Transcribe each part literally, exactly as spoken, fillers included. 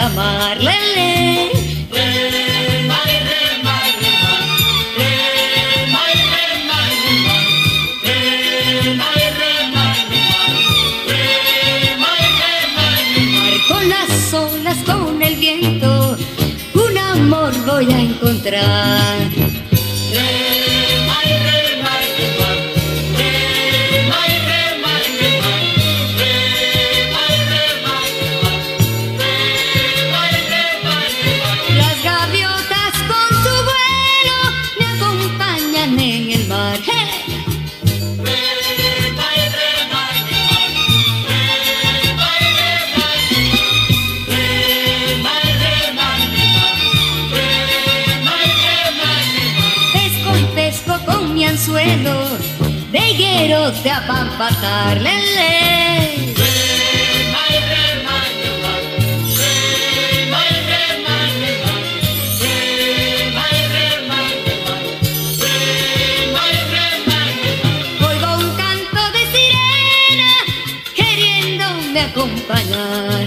amar, lele. Rema y rema y rema, rema y rema y rema, rema y rema y rema, rema y rema y rema. Con las olas, con el viento, un amor voy a encontrar. Rema y rema y rema, rema y rema y rema, rema y rema y rema, rema y rema y rema. Las gaviotas con su vuelo me acompañan en el mar. ¡Hey! Rema y rema y rema, rema y rema y rema, rema y rema y rema, rema y rema y rema. Pesco y pesco con mi anzuelo, de higuero te apampatar, lele. Rema y rema y rema, rema y rema y rema, rema y rema y rema, rema y rema y rema. Oigo un canto de sirena queriéndome acompañar.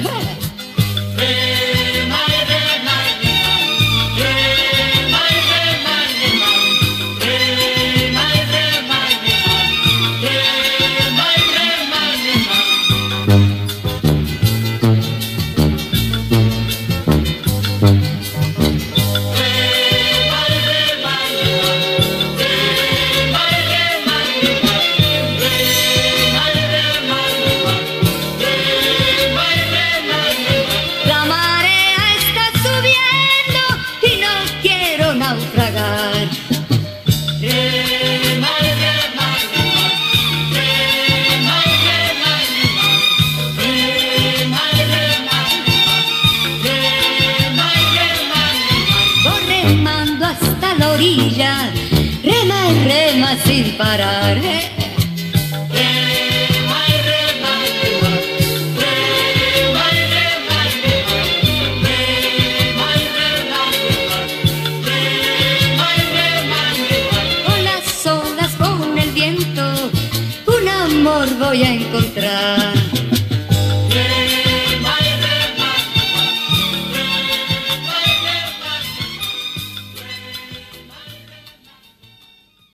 Rema y rema y rema, rema y rema y rema, rema y rema y rema, rema y rema y rema. La marea está subiendo y no quiero naufragar. Voy remando hasta la orilla, rema y rema sin parar. Eh. Con las olas, con el viento, un amor voy a encontrar.